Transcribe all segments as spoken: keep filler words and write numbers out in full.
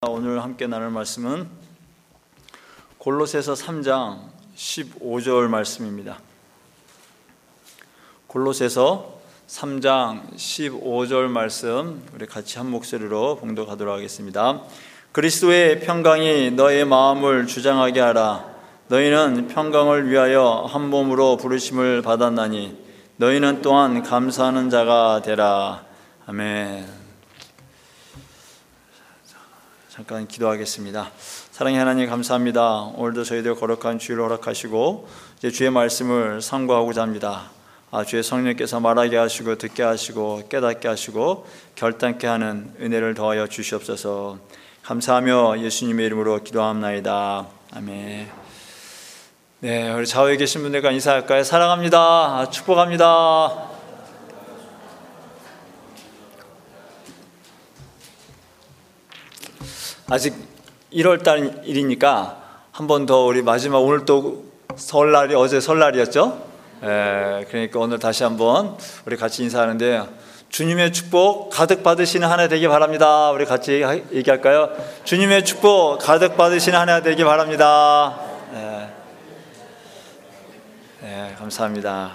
오늘 함께 나눌 말씀은 골로새서 삼 장 십오 절 말씀입니다. 골로새서 삼 장 십오 절 말씀 우리 같이 한 목소리로 봉독하도록 하겠습니다. 그리스도의 평강이 너의 마음을 주장하게 하라. 너희는 평강을 위하여 한 몸으로 부르심을 받았나니 너희는 또한 감사하는 자가 되라. 아멘. 잠깐 기도하겠습니다. 사랑의 하나님 감사합니다. 오늘도 저희들 거룩한 주일을 허락하시고 이제 주의 말씀을 상고하고자 합니다. 아, 주의 성령께서 말하게 하시고 듣게 하시고 깨닫게 하시고 결단케 하는 은혜를 더하여 주시옵소서. 감사하며 예수님의 이름으로 기도합나이다. 아멘. 네, 우리 좌우에 계신 분들과 인사할까요? 사랑합니다. 아, 축복합니다. 아직 일월 달이니까 한 번 더 우리 마지막 오늘 또 설날이 어제 설날이었죠? 에, 그러니까 오늘 다시 한번 우리 같이 인사하는데 주님의 축복 가득 받으시는 한 해 되기 바랍니다. 우리 같이 얘기할까요? 주님의 축복 가득 받으시는 한 해 되기 바랍니다. 에, 에, 감사합니다.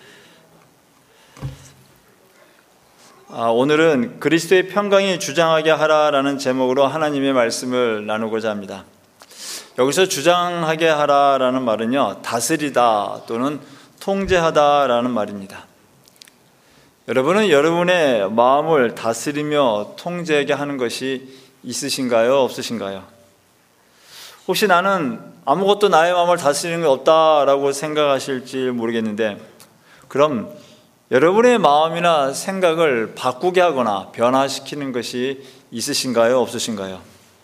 아, 오늘은 그리스도의 평강이 주장하게 하라라는 제목으로 하나님의 말씀을 나누고자 합니다. 여기서 주장하게 하라라는 말은요, 다스리다 또는 통제하다라는 말입니다. 여러분은 여러분의 마음을 다스리며 통제하게 하는 것이 있으신가요? 없으신가요? 혹시 나는 아무것도 나의 마음을 다스리는 게 없다라고 생각하실지 모르겠는데, 그럼 여러분의 마음이나 생각을 바꾸게 하거나 변화시키는 것이 있으신가요? 없으신가요?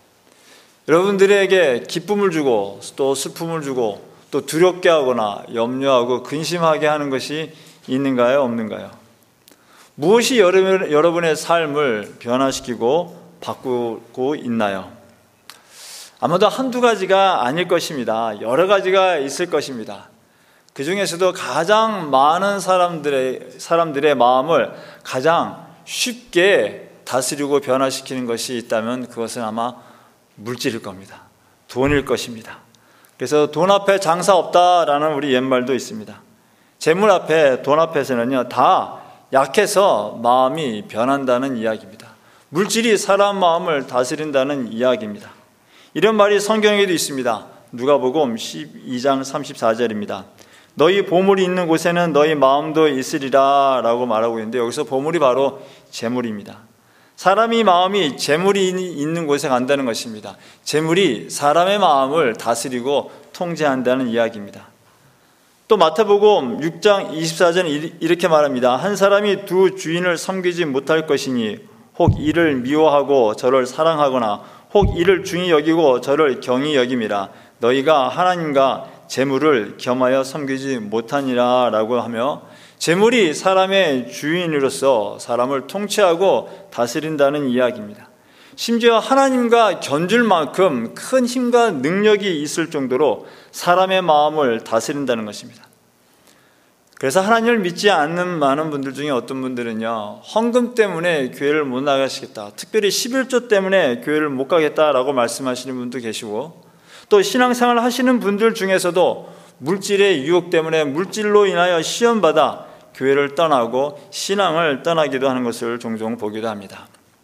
여러분들에게 기쁨을 주고 또 슬픔을 주고 또 두렵게 하거나 염려하고 근심하게 하는 것이 있는가요? 없는가요? 무엇이 여러분의 삶을 변화시키고 바꾸고 있나요? 아마도 한두 가지가 아닐 것입니다. 여러 가지가 있을 것입니다. 그 중에서도 가장 많은 사람들의, 사람들의 마음을 가장 쉽게 다스리고 변화시키는 것이 있다면 그것은 아마 물질일 겁니다. 돈일 것입니다. 그래서 돈 앞에 장사 없다라는 우리 옛말도 있습니다. 재물 앞에, 돈 앞에서는요, 다 약해서 마음이 변한다는 이야기입니다. 물질이 사람 마음을 다스린다는 이야기입니다. 이런 말이 성경에도 있습니다. 누가복음 십이 장 삼십사 절입니다. 너희 보물이 있는 곳에는 너희 마음도 있으리라 라고 말하고 있는데, 여기서 보물이 바로 재물입니다. 사람이 마음이 재물이 있는 곳에 간다는 것입니다. 재물이 사람의 마음을 다스리고 통제한다는 이야기입니다. 또 마태복음 육 장 이십사 절은 이렇게 말합니다. 한 사람이 두 주인을 섬기지 못할 것이니 혹 이를 미워하고 저를 사랑하거나 혹 이를 중히 여기고 저를 경히 여김이라. 너희가 하나님과 재물을 겸하여 섬기지 못하니라 라고 하며, 재물이 사람의 주인으로서 사람을 통치하고 다스린다는 이야기입니다. 심지어 하나님과 견줄 만큼 큰 힘과 능력이 있을 정도로 사람의 마음을 다스린다는 것입니다. 그래서 하나님을 믿지 않는 많은 분들 중에 어떤 분들은요, 헌금 때문에 교회를 못 나가시겠다, 특별히 십일조 때문에 교회를 못 가겠다라고 말씀하시는 분도 계시고, 또 신앙생활을 하시는 분들 중에서도 물질의 유혹 때문에 물질로 인하여 시험받아 교회를 떠나고 신앙을 떠나기도 하는 것을 종종 보기도 합니다.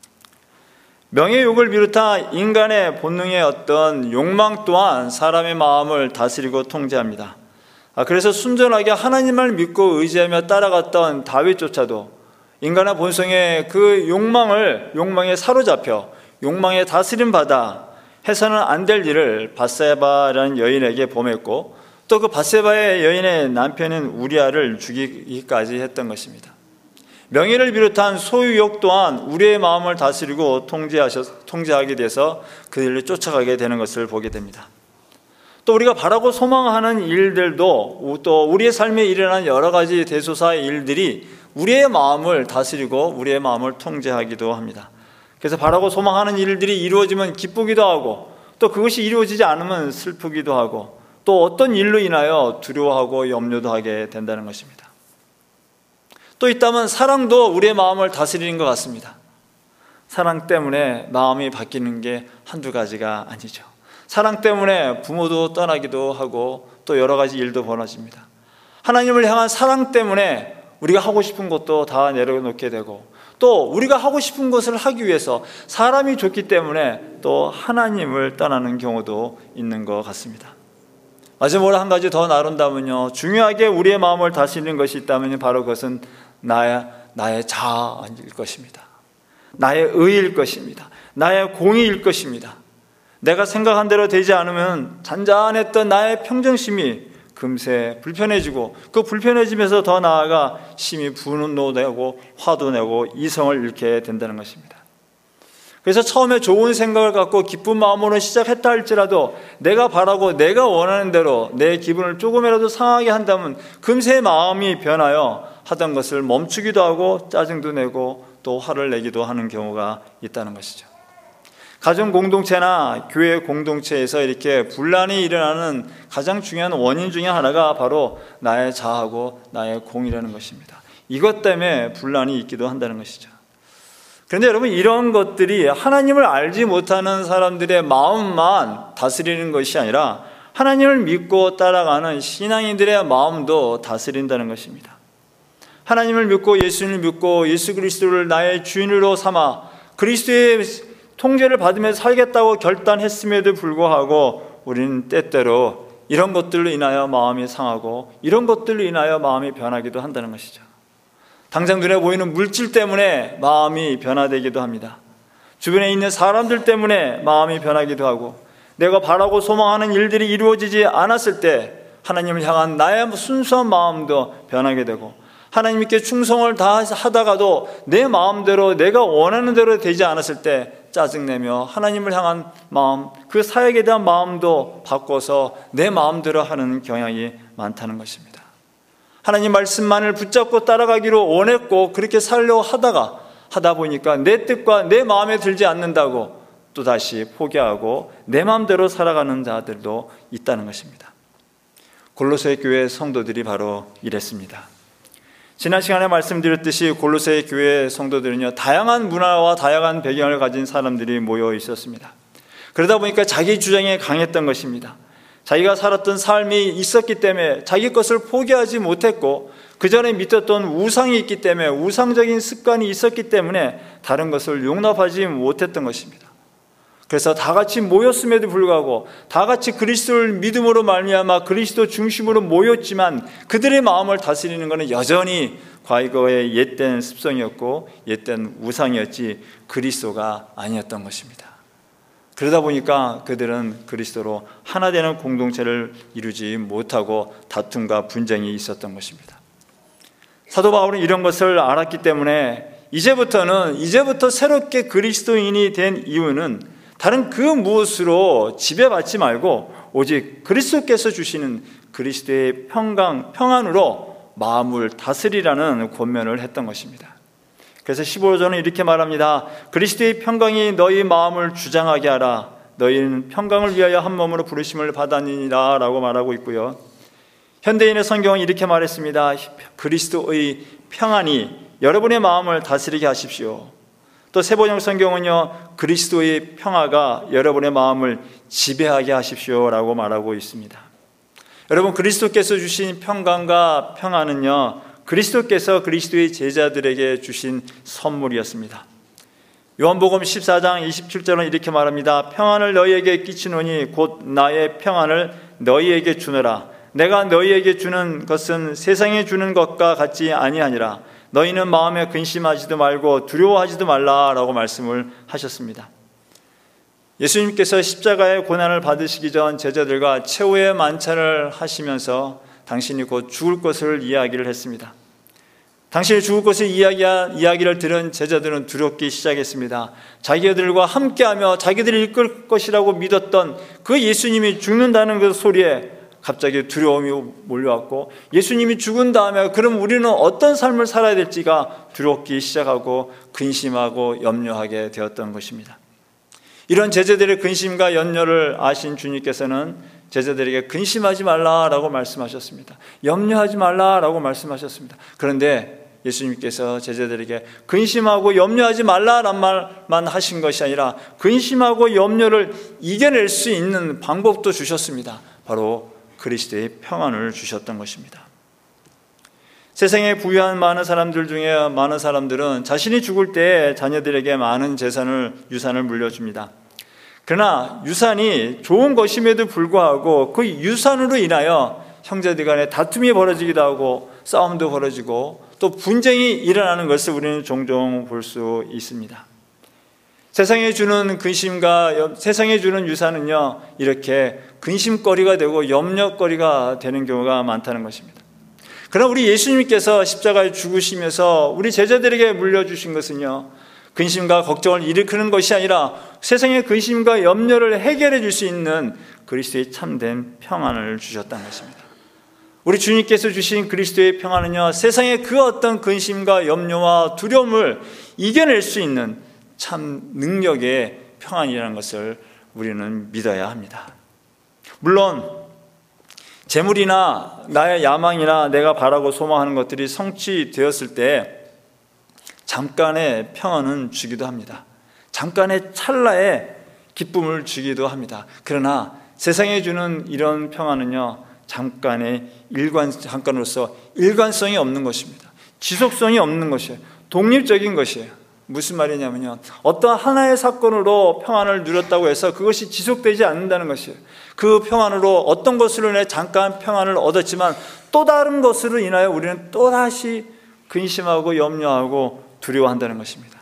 명예욕을 비롯한 인간의 본능의 어떤 욕망 또한 사람의 마음을 다스리고 통제합니다. 그래서 순전하게 하나님을 믿고 의지하며 따라갔던 다윗조차도 인간의 본성의 그 욕망을 욕망에 사로잡혀 욕망에 다스림 받아 해서는 안 될 일을 밧세바라는 여인에게 범했고, 또 그 밧세바의 여인의 남편인 우리아를 죽이기까지 했던 것입니다. 명예를 비롯한 소유욕 또한 우리의 마음을 다스리고 통제하셔, 통제하게 돼서 그들을 쫓아가게 되는 것을 보게 됩니다. 또 우리가 바라고 소망하는 일들도, 또 우리의 삶에 일어난 여러 가지 대소사의 일들이 우리의 마음을 다스리고 우리의 마음을 통제하기도 합니다. 그래서 바라고 소망하는 일들이 이루어지면 기쁘기도 하고, 또 그것이 이루어지지 않으면 슬프기도 하고, 또 어떤 일로 인하여 두려워하고 염려도 하게 된다는 것입니다. 또 있다면 사랑도 우리의 마음을 다스리는 것 같습니다. 사랑 때문에 마음이 바뀌는 게 한두 가지가 아니죠. 사랑 때문에 부모도 떠나기도 하고 또 여러 가지 일도 벌어집니다. 하나님을 향한 사랑 때문에 우리가 하고 싶은 것도 다 내려놓게 되고, 또 우리가 하고 싶은 것을 하기 위해서 사람이 좋기 때문에 또 하나님을 떠나는 경우도 있는 것 같습니다. 마지막으로 한 가지 더 나눈다면요, 중요하게 우리의 마음을 다스리는 것이 있다면 바로 그것은 나의, 나의 자아일 것입니다. 나의 의일 것입니다. 나의 공의일 것입니다. 내가 생각한 대로 되지 않으면 잔잔했던 나의 평정심이 금세 불편해지고, 그 불편해지면서 더 나아가 심히 분노되고 화도 내고 이성을 잃게 된다는 것입니다. 그래서 처음에 좋은 생각을 갖고 기쁜 마음으로 시작했다 할지라도 내가 바라고 내가 원하는 대로 내 기분을 조금이라도 상하게 한다면 금세 마음이 변하여 하던 것을 멈추기도 하고 짜증도 내고 또 화를 내기도 하는 경우가 있다는 것이죠. 가정 공동체나 교회 공동체에서 이렇게 분란이 일어나는 가장 중요한 원인 중에 하나가 바로 나의 자아하고 나의 공이라는 것입니다. 이것 때문에 분란이 있기도 한다는 것이죠. 그런데 여러분, 이런 것들이 하나님을 알지 못하는 사람들의 마음만 다스리는 것이 아니라 하나님을 믿고 따라가는 신앙인들의 마음도 다스린다는 것입니다. 하나님을 믿고 예수님을 믿고 예수 그리스도를 나의 주인으로 삼아 그리스도의 통제를 받으면서 살겠다고 결단했음에도 불구하고 우리는 때때로 이런 것들로 인하여 마음이 상하고 이런 것들로 인하여 마음이 변하기도 한다는 것이죠. 당장 눈에 보이는 물질 때문에 마음이 변화되기도 합니다. 주변에 있는 사람들 때문에 마음이 변하기도 하고, 내가 바라고 소망하는 일들이 이루어지지 않았을 때 하나님을 향한 나의 순수한 마음도 변하게 되고, 하나님께 충성을 다 하다가도 내 마음대로 내가 원하는 대로 되지 않았을 때 짜증내며 하나님을 향한 마음, 그 사역에 대한 마음도 바꿔서 내 마음대로 하는 경향이 많다는 것입니다. 하나님 말씀만을 붙잡고 따라가기로 원했고 그렇게 살려고 하다가 하다 보니까 내 뜻과 내 마음에 들지 않는다고 또다시 포기하고 내 마음대로 살아가는 자들도 있다는 것입니다. 골로새 교회 성도들이 바로 이랬습니다. 지난 시간에 말씀드렸듯이 골로새 교회 성도들은요, 다양한 문화와 다양한 배경을 가진 사람들이 모여 있었습니다. 그러다 보니까 자기 주장에 강했던 것입니다. 자기가 살았던 삶이 있었기 때문에 자기 것을 포기하지 못했고, 그 전에 믿었던 우상이 있기 때문에 우상적인 습관이 있었기 때문에 다른 것을 용납하지 못했던 것입니다. 그래서 다 같이 모였음에도 불구하고 다 같이 그리스도를 믿음으로 말미암아 그리스도 중심으로 모였지만 그들의 마음을 다스리는 것은 여전히 과거의 옛된 습성이었고 옛된 우상이었지 그리스도가 아니었던 것입니다. 그러다 보니까 그들은 그리스도로 하나 되는 공동체를 이루지 못하고 다툼과 분쟁이 있었던 것입니다. 사도 바울은 이런 것을 알았기 때문에 이제부터는 이제부터 새롭게 그리스도인이 된 이유는 다른 그 무엇으로 지배받지 말고 오직 그리스도께서 주시는 그리스도의 평강, 평안으로 마음을 다스리라는 권면을 했던 것입니다. 그래서 십오 절은 이렇게 말합니다. 그리스도의 평강이 너희 마음을 주장하게 하라. 너희는 평강을 위하여 한 몸으로 부르심을 받았느니라 라고 말하고 있고요. 현대인의 성경은 이렇게 말했습니다. 그리스도의 평안이 여러분의 마음을 다스리게 하십시오. 또 세번역 성경은요, 그리스도의 평화가 여러분의 마음을 지배하게 하십시오 라고 말하고 있습니다. 여러분, 그리스도께서 주신 평강과 평화는요, 그리스도께서 그리스도의 제자들에게 주신 선물이었습니다. 요한복음 십사 장 이십칠 절은 이렇게 말합니다. 평안을 너희에게 끼치노니 곧 나의 평안을 너희에게 주노라. 내가 너희에게 주는 것은 세상에 주는 것과 같지 아니하니라. 너희는 마음에 근심하지도 말고 두려워하지도 말라라고 말씀을 하셨습니다. 예수님께서 십자가의 고난을 받으시기 전 제자들과 최후의 만찬을 하시면서 당신이 곧 죽을 것을 이야기를 했습니다. 당신이 죽을 것을 이야기한 이야기를 들은 제자들은 두렵기 시작했습니다. 자기들과 함께하며 자기들을 이끌 것이라고 믿었던 그 예수님이 죽는다는 그 소리에 갑자기 두려움이 몰려왔고, 예수님이 죽은 다음에 그럼 우리는 어떤 삶을 살아야 될지가 두렵기 시작하고 근심하고 염려하게 되었던 것입니다. 이런 제자들의 근심과 염려를 아신 주님께서는 제자들에게 근심하지 말라라고 말씀하셨습니다. 염려하지 말라라고 말씀하셨습니다. 그런데 예수님께서 제자들에게 근심하고 염려하지 말라란 말만 하신 것이 아니라 근심하고 염려를 이겨낼 수 있는 방법도 주셨습니다. 바로 그리스도의 평안을 주셨던 것입니다. 세상에 부유한 많은 사람들 중에 많은 사람들은 자신이 죽을 때 자녀들에게 많은 재산을, 유산을 물려줍니다. 그러나 유산이 좋은 것임에도 불구하고 그 유산으로 인하여 형제들 간에 다툼이 벌어지기도 하고 싸움도 벌어지고 또 분쟁이 일어나는 것을 우리는 종종 볼 수 있습니다. 세상에 주는 근심과 세상에 주는 유산은요, 이렇게 근심거리가 되고 염려거리가 되는 경우가 많다는 것입니다. 그러나 우리 예수님께서 십자가에 죽으시면서 우리 제자들에게 물려주신 것은요, 근심과 걱정을 일으키는 것이 아니라 세상의 근심과 염려를 해결해 줄 수 있는 그리스도의 참된 평안을 주셨다는 것입니다. 우리 주님께서 주신 그리스도의 평안은요, 세상의 그 어떤 근심과 염려와 두려움을 이겨낼 수 있는 참 능력의 평안이라는 것을 우리는 믿어야 합니다. 물론 재물이나 나의 야망이나 내가 바라고 소망하는 것들이 성취되었을 때 잠깐의 평안은 주기도 합니다. 잠깐의 찰나의 기쁨을 주기도 합니다. 그러나 세상에 주는 이런 평안은요, 잠깐의 일관, 잠깐으로서 일관성이 없는 것입니다. 지속성이 없는 것이에요. 독립적인 것이에요. 무슨 말이냐면요, 어떤 하나의 사건으로 평안을 누렸다고 해서 그것이 지속되지 않는다는 것이에요. 그 평안으로 어떤 것으로 인해 잠깐 평안을 얻었지만 또 다른 것으로 인하여 우리는 또다시 근심하고 염려하고 두려워한다는 것입니다.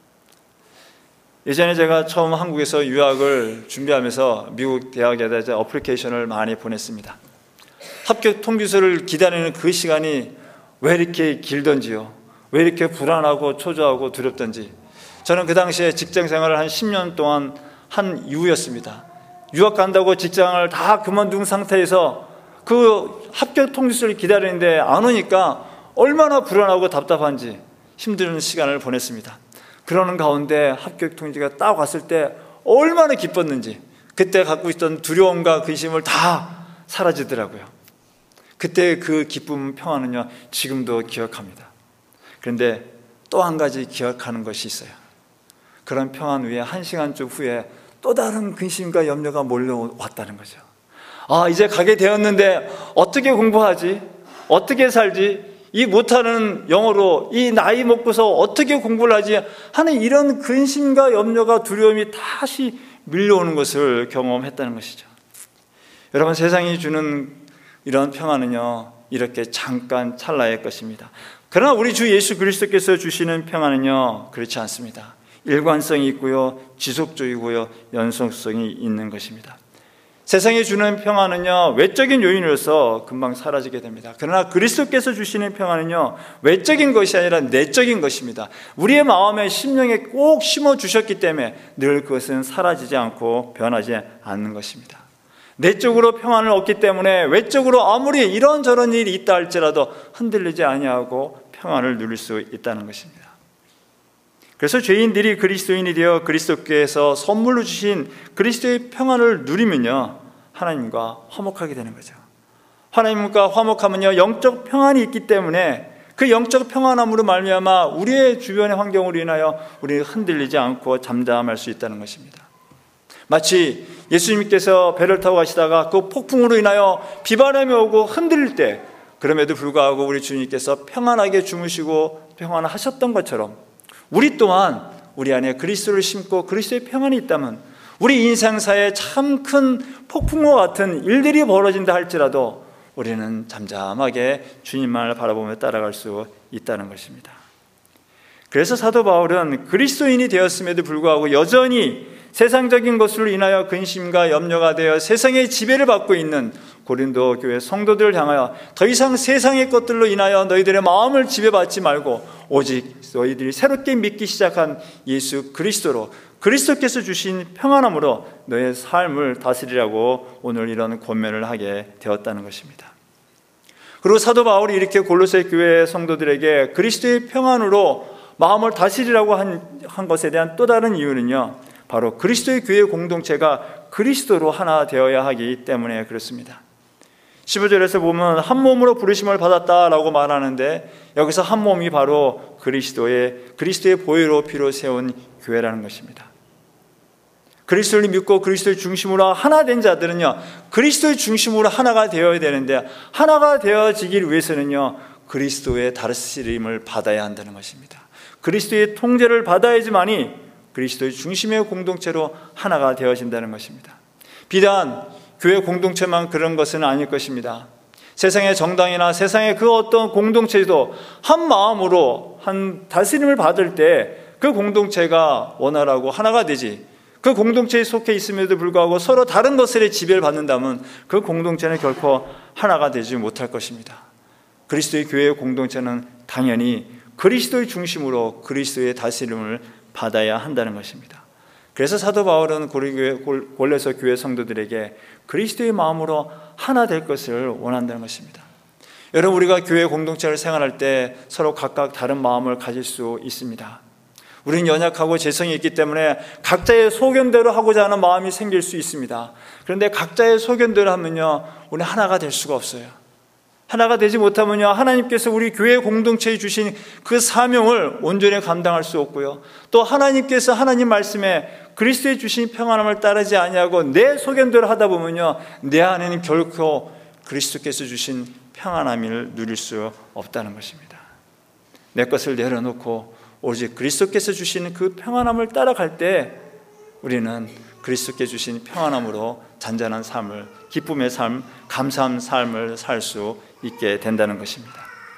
예전에 제가 처음 한국에서 유학을 준비하면서 미국 대학에다 어플리케이션을 많이 보냈습니다. 합격 통지서를 기다리는 그 시간이 왜 이렇게 길던지요, 왜 이렇게 불안하고 초조하고 두렵던지. 저는 그 당시에 직장 생활을 한 십 년 동안 한 이후였습니다. 유학 간다고 직장을 다 그만둔 상태에서 그 합격 통지서를 기다리는데 안 오니까 얼마나 불안하고 답답한지 힘든 시간을 보냈습니다. 그러는 가운데 합격 통지가 딱 왔을 때 얼마나 기뻤는지, 그때 갖고 있던 두려움과 근심을 다 사라지더라고요. 그때 그 기쁨, 평안은요, 지금도 기억합니다. 그런데 또 한 가지 기억하는 것이 있어요. 그런 평안 후에 한 시간쯤 후에 또 다른 근심과 염려가 몰려왔다는 거죠. 아, 이제 가게 되었는데 어떻게 공부하지? 어떻게 살지? 이 못하는 영어로 이 나이 먹고서 어떻게 공부를 하지? 하는 이런 근심과 염려가, 두려움이 다시 밀려오는 것을 경험했다는 것이죠. 여러분, 세상이 주는 이런 평안은요, 이렇게 잠깐 찰나의 것입니다. 그러나 우리 주 예수 그리스도께서 주시는 평안은요, 그렇지 않습니다. 일관성이 있고요, 지속적이고요, 연속성이 있는 것입니다. 세상이 주는 평안은요, 외적인 요인으로서 금방 사라지게 됩니다. 그러나 그리스도께서 주시는 평안은요, 외적인 것이 아니라 내적인 것입니다. 우리의 마음에 심령에 꼭 심어주셨기 때문에 늘 그것은 사라지지 않고 변하지 않는 것입니다. 내적으로 평안을 얻기 때문에 외적으로 아무리 이런저런 일이 있다 할지라도 흔들리지 아니하고 평안을 누릴 수 있다는 것입니다. 그래서 죄인들이 그리스도인이 되어 그리스도께서 선물로 주신 그리스도의 평안을 누리면요, 하나님과 화목하게 되는 거죠. 하나님과 화목하면요, 영적 평안이 있기 때문에 그 영적 평안함으로 말미암아 우리의 주변의 환경으로 인하여 우리는 흔들리지 않고 잠잠할 수 있다는 것입니다. 마치 예수님께서 배를 타고 가시다가 그 폭풍으로 인하여 비바람이 오고 흔들릴 때, 그럼에도 불구하고 우리 주님께서 평안하게 주무시고 평안하셨던 것처럼 우리 또한 우리 안에 그리스도를 심고 그리스도의 평안이 있다면 우리 인생사에 참 큰 폭풍과 같은 일들이 벌어진다 할지라도 우리는 잠잠하게 주님만을 바라보며 따라갈 수 있다는 것입니다. 그래서 사도 바울은 그리스도인이 되었음에도 불구하고 여전히 세상적인 것으로 인하여 근심과 염려가 되어 세상의 지배를 받고 있는 고린도 교회 성도들을 향하여 더 이상 세상의 것들로 인하여 너희들의 마음을 지배받지 말고 오직 너희들이 새롭게 믿기 시작한 예수 그리스도로, 그리스도께서 주신 평안함으로 너의 삶을 다스리라고 오늘 이런 권면을 하게 되었다는 것입니다. 그리고 사도 바울이 이렇게 골로새 교회 성도들에게 그리스도의 평안으로 마음을 다스리라고 한, 한 것에 대한 또 다른 이유는요, 바로 그리스도의 교회 공동체가 그리스도로 하나 되어야 하기 때문에 그렇습니다. 십오 절에서 보면 한 몸으로 부르심을 받았다라고 말하는데 여기서 한 몸이 바로 그리스도의 그리스도의 보혈로 피로 세운 교회라는 것입니다. 그리스도를 믿고 그리스도의 중심으로 하나 된 자들은요, 그리스도의 중심으로 하나가 되어야 되는데, 하나가 되어지길 위해서는요, 그리스도의 다스림을 받아야 한다는 것입니다. 그리스도의 통제를 받아야지만이 그리스도의 중심의 공동체로 하나가 되어진다는 것입니다. 비단 교회 공동체만 그런 것은 아닐 것입니다. 세상의 정당이나 세상의 그 어떤 공동체도 한 마음으로 한 다스림을 받을 때 그 공동체가 원활하고 하나가 되지, 그 공동체에 속해 있음에도 불구하고 서로 다른 것들에 지배를 받는다면 그 공동체는 결코 하나가 되지 못할 것입니다. 그리스도의 교회의 공동체는 당연히 그리스도의 중심으로 그리스도의 다스림을 받아야 한다는 것입니다. 그래서 사도 바울은 골로새 교회 성도들에게 그리스도의 마음으로 하나 될 것을 원한다는 것입니다. 여러분, 우리가 교회 공동체를 생활할 때 서로 각각 다른 마음을 가질 수 있습니다. 우리는 연약하고 재성이 있기 때문에 각자의 소견대로 하고자 하는 마음이 생길 수 있습니다. 그런데 각자의 소견대로 하면요, 우리는 하나가 될 수가 없어요. 하나가 되지 못하면요, 하나님께서 우리 교회 공동체에 주신 그 사명을 온전히 감당할 수 없고요, 또 하나님께서 하나님 말씀에 그리스도에 주신 평안함을 따르지 아니하고 내 소견대로 하다 보면요, 내 안에는 결코 그리스도께서 주신 평안함을 누릴 수 없다는 것입니다. 내 것을 내려놓고 오직 그리스도께서 주신 그 평안함을 따라갈 때 우리는 그리스도께 주신 평안함으로 잔잔한 삶을, 기쁨의 삶, 감사한 삶을 살 수 있게 된다는 것입니다.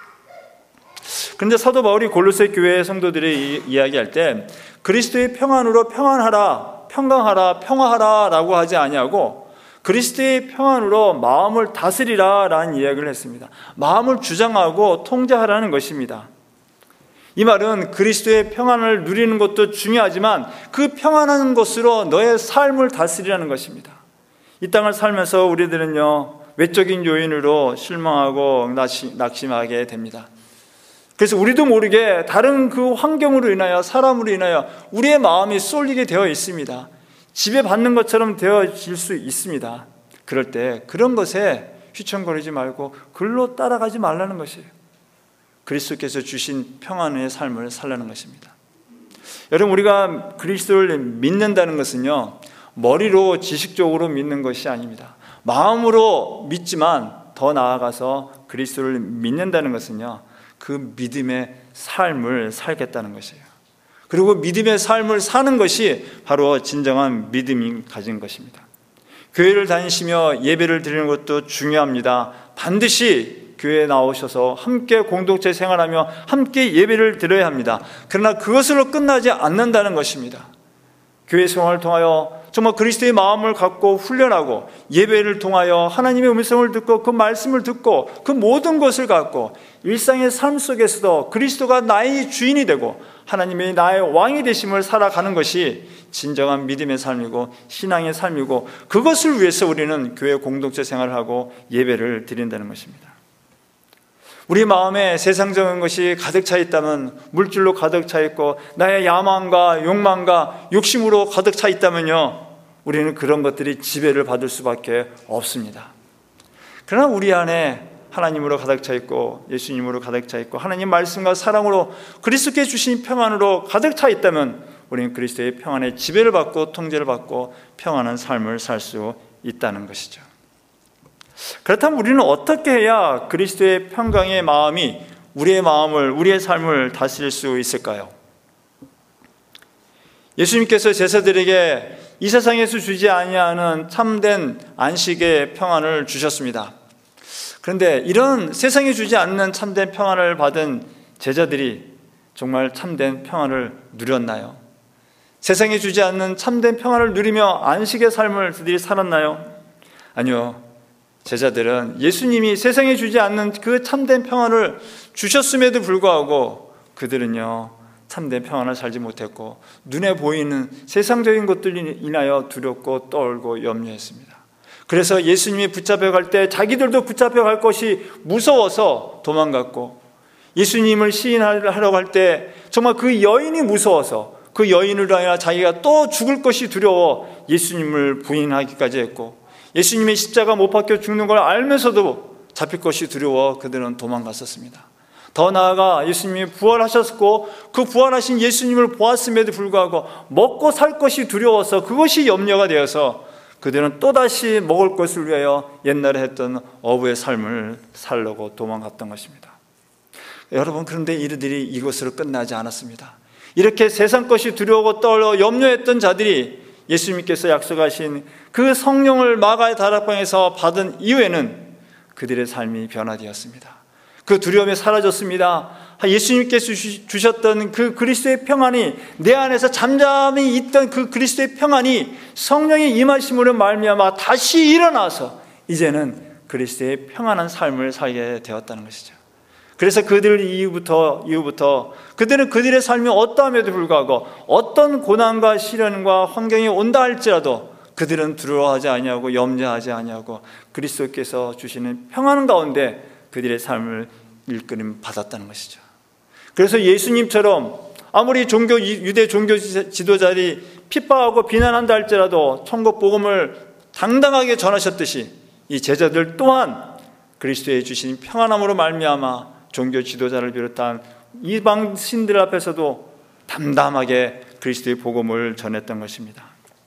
그런데 사도 바울이 골로새 교회 성도들이 이야기할 때 그리스도의 평안으로 평안하라, 평강하라, 평화하라 라고 하지 아니하고 그리스도의 평안으로 마음을 다스리라 라는 이야기를 했습니다. 마음을 주장하고 통제하라는 것입니다. 이 말은 그리스도의 평안을 누리는 것도 중요하지만 그 평안한 것으로 너의 삶을 다스리라는 것입니다. 이 땅을 살면서 우리들은요, 외적인 요인으로 실망하고 낙심하게 됩니다. 그래서 우리도 모르게 다른 그 환경으로 인하여, 사람으로 인하여 우리의 마음이 쏠리게 되어 있습니다. 지배받는 것처럼 되어질 수 있습니다. 그럴 때 그런 것에 휘청거리지 말고 글로 따라가지 말라는 것이에요. 그리스도께서 주신 평안의 삶을 살라는 것입니다. 여러분, 우리가 그리스도를 믿는다는 것은요, 머리로 지식적으로 믿는 것이 아닙니다. 마음으로 믿지만 더 나아가서 그리스도를 믿는다는 것은요, 그 믿음의 삶을 살겠다는 것이에요. 그리고 믿음의 삶을 사는 것이 바로 진정한 믿음이 가진 것입니다. 교회를 다니시며 예배를 드리는 것도 중요합니다. 반드시 교회에 나오셔서 함께 공동체 생활하며 함께 예배를 드려야 합니다. 그러나 그것으로 끝나지 않는다는 것입니다. 교회 생활을 통하여 정말 그리스도의 마음을 갖고 훈련하고 예배를 통하여 하나님의 음성을 듣고 그 말씀을 듣고 그 모든 것을 갖고 일상의 삶 속에서도 그리스도가 나의 주인이 되고 하나님의 나의 왕이 되심을 살아가는 것이 진정한 믿음의 삶이고 신앙의 삶이고, 그것을 위해서 우리는 교회 공동체 생활을 하고 예배를 드린다는 것입니다. 우리 마음에 세상적인 것이 가득 차 있다면, 물질로 가득 차 있고 나의 야망과 욕망과 욕심으로 가득 차 있다면요, 우리는 그런 것들이 지배를 받을 수밖에 없습니다. 그러나 우리 안에 하나님으로 가득 차 있고 예수님으로 가득 차 있고 하나님 말씀과 사랑으로 그리스도께 주신 평안으로 가득 차 있다면 우리는 그리스도의 평안의 지배를 받고 통제를 받고 평안한 삶을 살 수 있다는 것이죠. 그렇다면 우리는 어떻게 해야 그리스도의 평강의 마음이 우리의 마음을, 우리의 삶을 다스릴 수 있을까요? 예수님께서 제자들에게 이 세상에서 주지 아니하는 참된 안식의 평안을 주셨습니다. 그런데 이런 세상에 주지 않는 참된 평안을 받은 제자들이 정말 참된 평안을 누렸나요? 세상에 주지 않는 참된 평안을 누리며 안식의 삶을 그들이 살았나요? 아니요. 제자들은 예수님이 세상에 주지 않는 그 참된 평안을 주셨음에도 불구하고 그들은요, 참된 평안을 살지 못했고 눈에 보이는 세상적인 것들로 인하여 두렵고 떨고 염려했습니다. 그래서 예수님이 붙잡혀갈 때 자기들도 붙잡혀갈 것이 무서워서 도망갔고, 예수님을 시인하려고 할 때 정말 그 여인이 무서워서 그 여인으로 인하여 자기가 또 죽을 것이 두려워 예수님을 부인하기까지 했고, 예수님의 십자가 못 박혀 죽는 걸 알면서도 잡힐 것이 두려워 그들은 도망갔었습니다. 더 나아가 예수님이 부활하셨고 그 부활하신 예수님을 보았음에도 불구하고 먹고 살 것이 두려워서 그것이 염려가 되어서 그들은 또다시 먹을 것을 위하여 옛날에 했던 어부의 삶을 살려고 도망갔던 것입니다. 여러분, 그런데 이들이 이것으로 끝나지 않았습니다. 이렇게 세상 것이 두려워 떨어 염려했던 자들이 예수님께서 약속하신 그 성령을 마가의 다락방에서 받은 이후에는 그들의 삶이 변화되었습니다. 그 두려움이 사라졌습니다. 예수님께서 주셨던 그 그리스도의 평안이, 내 안에서 잠잠히 있던 그 그리스도의 평안이 성령의 임하심으로 말미암아 다시 일어나서 이제는 그리스도의 평안한 삶을 살게 되었다는 것이죠. 그래서 그들 이후부터 이후부터 그들은 그들의 삶이 어떠함에도 불구하고 어떤 고난과 시련과 환경이 온다 할지라도 그들은 두려워하지 아니하고 염려하지 아니하고 그리스도께서 주시는 평안 가운데 그들의 삶을 일끌임 받았다는 것이죠. 그래서 예수님처럼 아무리 종교 유대 종교 지도자들이 핍박하고 비난한다 할지라도 천국 복음을 당당하게 전하셨듯이 이 제자들 또한 그리스도의 주신 평안함으로 말미암아 종교 지도자를 비롯한 이방 신들 앞에서도 담담하게 그리스도의 복음을 전했던 것입니다.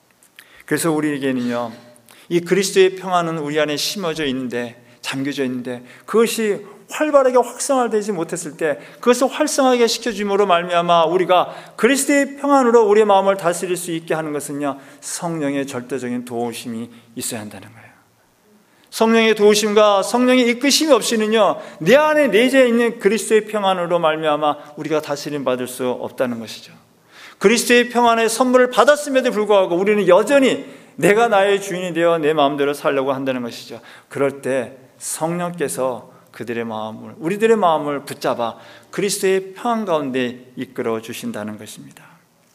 그래서 우리에게는요, 이 그리스도의 평안은 우리 안에 심어져 있는데, 잠겨져 있는데 그것이 활발하게 확성화되지 못했을 때 그것을 활성화하게 시켜줌으로 말미암아 우리가 그리스도의 평안으로 우리의 마음을 다스릴 수 있게 하는 것은요, 성령의 절대적인 도우심이 있어야 한다는 거예요. 성령의 도우심과 성령의 이끄심이 없이는요, 내 안에 내재해 있는 그리스도의 평안으로 말미암아 우리가 다스림 받을 수 없다는 것이죠. 그리스도의 평안의 선물을 받았음에도 불구하고 우리는 여전히 내가 나의 주인이 되어 내 마음대로 살려고 한다는 것이죠. 그럴 때 성령께서 그들의 마음을, 우리들의 마음을 붙잡아 그리스도의 평안 가운데 이끌어 주신다는 것입니다.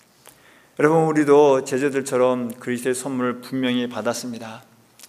여러분, 우리도 제자들처럼 그리스도의 선물을 분명히 받았습니다.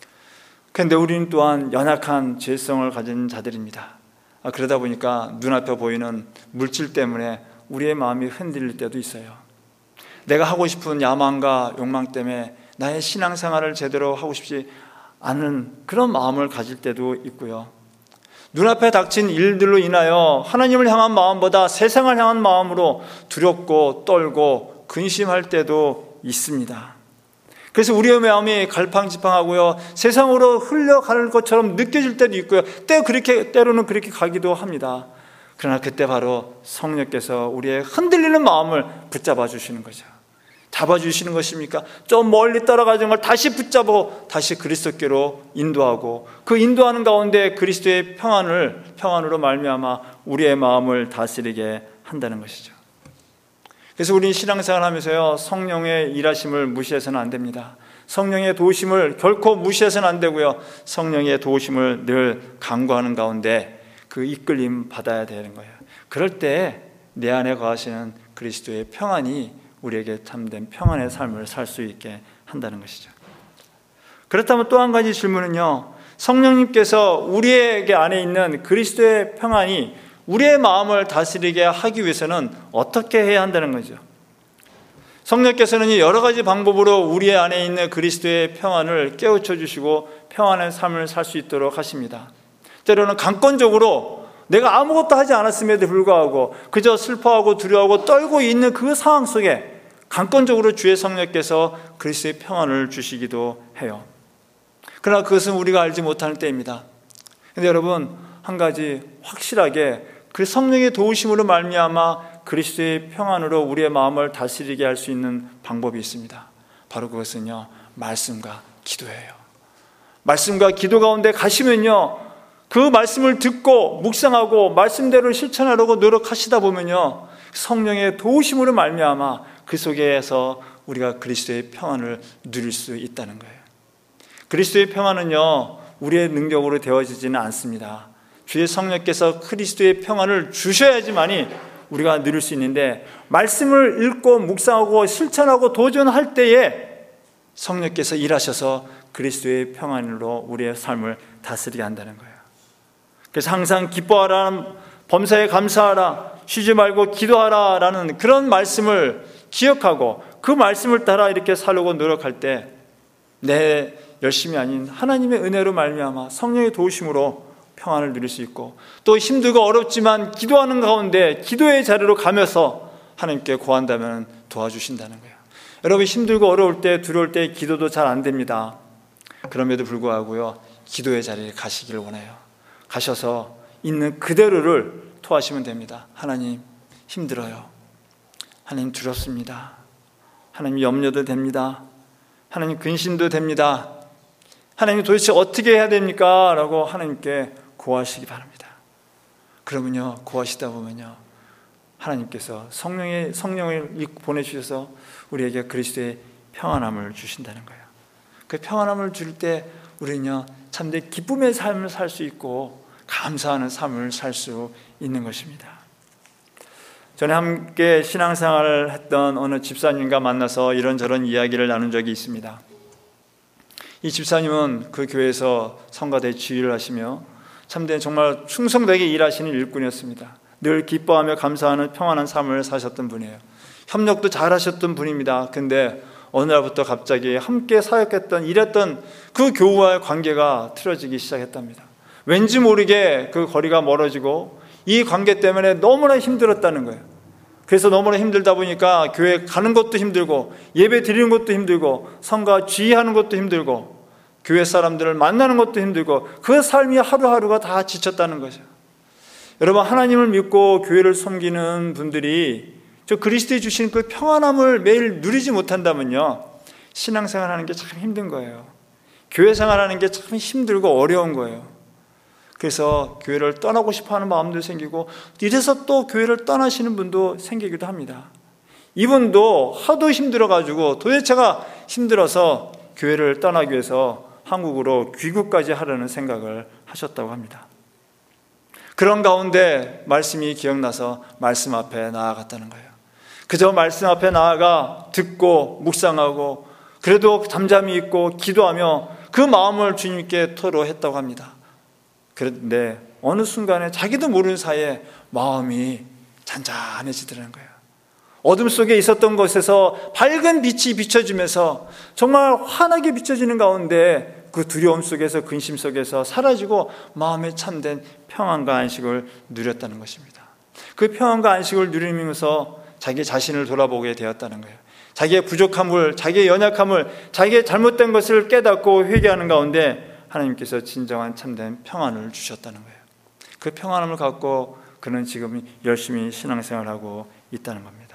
그런데 우리는 또한 연약한 죄성을 가진 자들입니다. 그러다 보니까 눈앞에 보이는 물질 때문에 우리의 마음이 흔들릴 때도 있어요. 내가 하고 싶은 야망과 욕망 때문에 나의 신앙생활을 제대로 하고 싶지 않은 그런 마음을 가질 때도 있고요. 눈앞에 닥친 일들로 인하여 하나님을 향한 마음보다 세상을 향한 마음으로 두렵고 떨고 근심할 때도 있습니다. 그래서 우리의 마음이 갈팡질팡하고요, 세상으로 흘러가는 것처럼 느껴질 때도 있고요, 때 그렇게, 때로는 그렇게 가기도 합니다. 그러나 그때 바로 성령께서 우리의 흔들리는 마음을 붙잡아 주시는 거죠. 잡아주시는 것입니까? 좀 멀리 따라가는 걸 다시 붙잡고 다시 그리스도께로 인도하고 그 인도하는 가운데 그리스도의 평안을, 평안으로 말미암아 우리의 마음을 다스리게 한다는 것이죠. 그래서 우리는 신앙생활 하면서요, 성령의 일하심을 무시해서는 안 됩니다. 성령의 도우심을 결코 무시해서는 안 되고요, 성령의 도우심을 늘 간구하는 가운데 그 이끌림 받아야 되는 거예요. 그럴 때 내 안에 거하시는 그리스도의 평안이 우리에게 참된 평안의 삶을 살 수 있게 한다는 것이죠. 그렇다면 또 한 가지 질문은요, 성령님께서 우리에게 안에 있는 그리스도의 평안이 우리의 마음을 다스리게 하기 위해서는 어떻게 해야 한다는 거죠? 성령께서는 여러 가지 방법으로 우리 안에 있는 그리스도의 평안을 깨우쳐 주시고 평안의 삶을 살 수 있도록 하십니다. 때로는 강권적으로 내가 아무것도 하지 않았음에도 불구하고 그저 슬퍼하고 두려워하고 떨고 있는 그 상황 속에 강권적으로 주의 성령께서 그리스도의 평안을 주시기도 해요. 그러나 그것은 우리가 알지 못하는 때입니다. 그런데 여러분, 한 가지 확실하게 그 성령의 도우심으로 말미암아 그리스도의 평안으로 우리의 마음을 다스리게 할 수 있는 방법이 있습니다. 바로 그것은요, 말씀과 기도예요. 말씀과 기도 가운데 가시면요, 그 말씀을 듣고 묵상하고 말씀대로 실천하려고 노력하시다 보면요, 성령의 도우심으로 말미암아 그 속에서 우리가 그리스도의 평안을 누릴 수 있다는 거예요. 그리스도의 평안은요, 우리의 능력으로 되어지지는 않습니다. 주의 성령께서 그리스도의 평안을 주셔야지만이 우리가 누릴 수 있는데, 말씀을 읽고 묵상하고 실천하고 도전할 때에 성령께서 일하셔서 그리스도의 평안으로 우리의 삶을 다스리게 한다는 거예요. 그래서 항상 기뻐하라, 범사에 감사하라, 쉬지 말고 기도하라 라는 그런 말씀을 기억하고 그 말씀을 따라 이렇게 살려고 노력할 때 내 열심이 아닌 하나님의 은혜로 말미암아 성령의 도우심으로 평안을 누릴 수 있고, 또 힘들고 어렵지만 기도하는 가운데 기도의 자리로 가면서 하나님께 구한다면 도와주신다는 거예요. 여러분, 힘들고 어려울 때, 두려울 때 기도도 잘 안 됩니다. 그럼에도 불구하고요, 기도의 자리에 가시기를 원해요. 가셔서 있는 그대로를 토하시면 됩니다. 하나님, 힘들어요. 하나님, 두렵습니다. 하나님, 염려도 됩니다. 하나님, 근심도 됩니다. 하나님, 도대체 어떻게 해야 됩니까? 라고 하나님께 구하시기 바랍니다. 그러면요, 구하시다 보면요, 하나님께서 성령의, 성령을 보내주셔서 우리에게 그리스도의 평안함을 주신다는 거예요. 그 평안함을 줄 때 우리는요, 참된 기쁨의 삶을 살 수 있고 감사하는 삶을 살 수 있는 것입니다. 전에 함께 신앙생활을 했던 어느 집사님과 만나서 이런저런 이야기를 나눈 적이 있습니다. 이 집사님은 그 교회에서 성가대 지휘를 하시며 참된 정말 충성되게 일하시는 일꾼이었습니다. 늘 기뻐하며 감사하는 평안한 삶을 사셨던 분이에요. 협력도 잘하셨던 분입니다. 근데 어느 날부터 갑자기 함께 사역했던, 일했던 그 교우와의 관계가 틀어지기 시작했답니다. 왠지 모르게 그 거리가 멀어지고 이 관계 때문에 너무나 힘들었다는 거예요. 그래서 너무나 힘들다 보니까 교회 가는 것도 힘들고 예배 드리는 것도 힘들고 성가 지휘하는 것도 힘들고 교회 사람들을 만나는 것도 힘들고 그 삶이 하루하루가 다 지쳤다는 거죠. 여러분, 하나님을 믿고 교회를 섬기는 분들이 저 그리스도에 주신 그 평안함을 매일 누리지 못한다면요, 신앙생활하는 게 참 힘든 거예요. 교회 생활하는 게 참 힘들고 어려운 거예요. 그래서 교회를 떠나고 싶어하는 마음도 생기고, 이래서 또 교회를 떠나시는 분도 생기기도 합니다. 이분도 하도 힘들어가지고 도대체가 힘들어서 교회를 떠나기 위해서 한국으로 귀국까지 하려는 생각을 하셨다고 합니다. 그런 가운데 말씀이 기억나서 말씀 앞에 나아갔다는 거예요. 그저 말씀 앞에 나아가 듣고 묵상하고 그래도 잠잠히 있고 기도하며 그 마음을 주님께 토로했다고 합니다. 그런데 어느 순간에 자기도 모르는 사이에 마음이 잔잔해지더라는 거예요. 어둠 속에 있었던 곳에서 밝은 빛이 비춰지면서 정말 환하게 비춰지는 가운데 그 두려움 속에서, 근심 속에서 사라지고 마음에 참된 평안과 안식을 누렸다는 것입니다. 그 평안과 안식을 누리면서 자기 자신을 돌아보게 되었다는 거예요. 자기의 부족함을, 자기의 연약함을, 자기의 잘못된 것을 깨닫고 회개하는 가운데 하나님께서 진정한 참된 평안을 주셨다는 거예요. 그 평안함을 갖고 그는 지금 열심히 신앙생활하고 있다는 겁니다.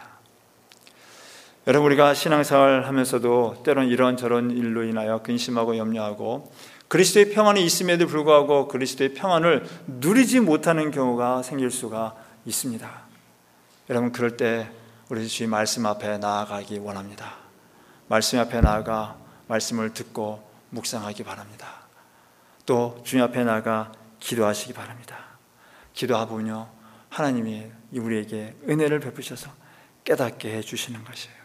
여러분, 우리가 신앙생활 하면서도 때론 이런저런 일로 인하여 근심하고 염려하고 그리스도의 평안이 있음에도 불구하고 그리스도의 평안을 누리지 못하는 경우가 생길 수가 있습니다. 여러분, 그럴 때 우리 주의 말씀 앞에 나아가기 원합니다. 말씀 앞에 나아가 말씀을 듣고 묵상하기 바랍니다. 또 주님 앞에 나아가 기도하시기 바랍니다. 기도하면요, 하나님이 우리에게 은혜를 베푸셔서 깨닫게 해주시는 것이에요.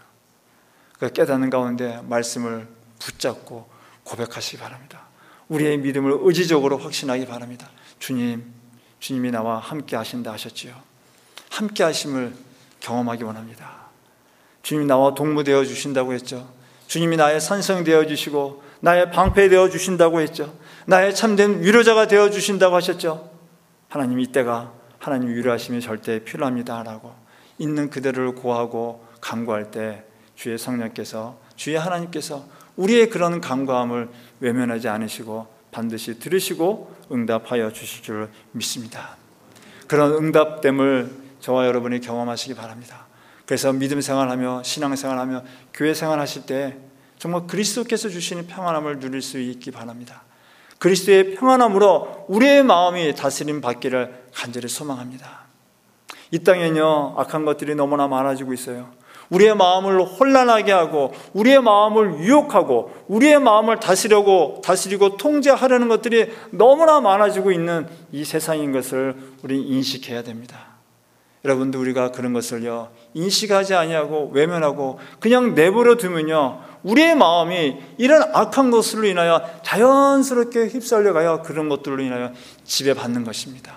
그 깨닫는 가운데 말씀을 붙잡고 고백하시기 바랍니다. 우리의 믿음을 의지적으로 확신하기 바랍니다. 주님, 주님이 나와 함께 하신다 하셨지요. 함께 하심을 경험하기 원합니다. 주님이 나와 동무되어 주신다고 했죠. 주님이 나의 산성 되어 주시고 나의 방패 되어 주신다고 했죠. 나의 참된 위로자가 되어 주신다고 하셨죠. 하나님, 이때가 하나님 위로하심이 절대 필요합니다 라고 있는 그대로를 고하고 간구할 때 주의 성령께서, 주의 하나님께서 우리의 그런 간구함을 외면하지 않으시고 반드시 들으시고 응답하여 주실 줄 믿습니다. 그런 응답됨을 저와 여러분이 경험하시기 바랍니다. 그래서 믿음 생활하며 신앙 생활하며 교회 생활하실 때 정말 그리스도께서 주시는 평안함을 누릴 수 있기 바랍니다. 그리스도의 평안함으로 우리의 마음이 다스림 받기를 간절히 소망합니다. 이 땅에는요, 악한 것들이 너무나 많아지고 있어요. 우리의 마음을 혼란하게 하고 우리의 마음을 유혹하고 우리의 마음을 다스리고 다스리고 통제하려는 것들이 너무나 많아지고 있는 이 세상인 것을 우리는 인식해야 됩니다. 여러분들, 우리가 그런 것을요 인식하지 아니하고 외면하고 그냥 내버려 두면요, 우리의 마음이 이런 악한 것으로 인하여 자연스럽게 휩쓸려가요 그런 것들로 인하여 지배받는 것입니다.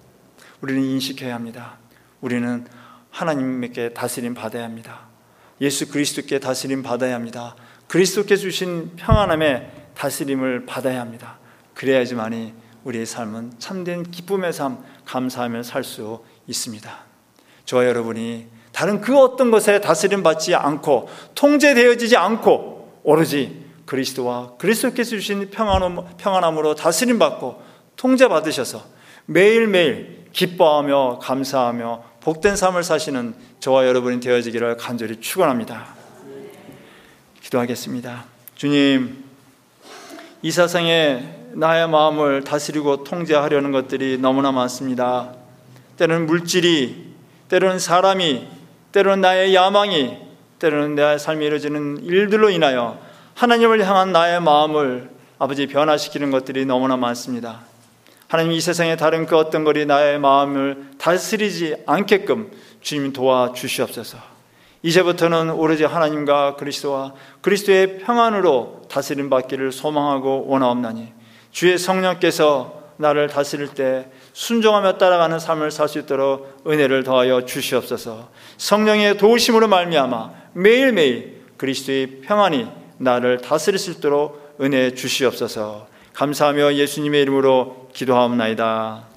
우리는 인식해야 합니다. 우리는 하나님께 다스림 받아야 합니다. 예수 그리스도께 다스림 받아야 합니다. 그리스도께 주신 평안함에 다스림을 받아야 합니다. 그래야지만이 우리의 삶은 참된 기쁨의 삶, 감사하며 살 수 있습니다. 저와 여러분이 다른 그 어떤 것에 다스림 받지 않고 통제되어지지 않고 오로지 그리스도와 그리스도께서 주신 평안함으로 다스림 받고 통제 받으셔서 매일매일 기뻐하며 감사하며 복된 삶을 사시는 저와 여러분이 되어지기를 간절히 축원합니다. 기도하겠습니다. 주님, 이 세상에 나의 마음을 다스리고 통제하려는 것들이 너무나 많습니다. 때로는 물질이, 때로는 사람이, 때로는 나의 야망이, 때로는 내 삶에 이루어지는 일들로 인하여 하나님을 향한 나의 마음을 아버지 변화시키는 것들이 너무나 많습니다. 하나님, 이 세상의 다른 그 어떤 것이 나의 마음을 다스리지 않게끔 주님 도와주시옵소서. 이제부터는 오로지 하나님과 그리스도와 그리스도의 평안으로 다스림 받기를 소망하고 원하옵나니 주의 성령께서 나를 다스릴 때 순종하며 따라가는 삶을 살 수 있도록 은혜를 더하여 주시옵소서. 성령의 도우심으로 말미암아 매일매일 그리스도의 평안이 나를 다스릴 수 있도록 은혜 주시옵소서. 감사하며 예수님의 이름으로 기도하옵나이다.